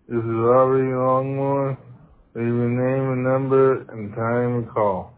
This is Aubrey Longhorn. Leave your name and number and time to call.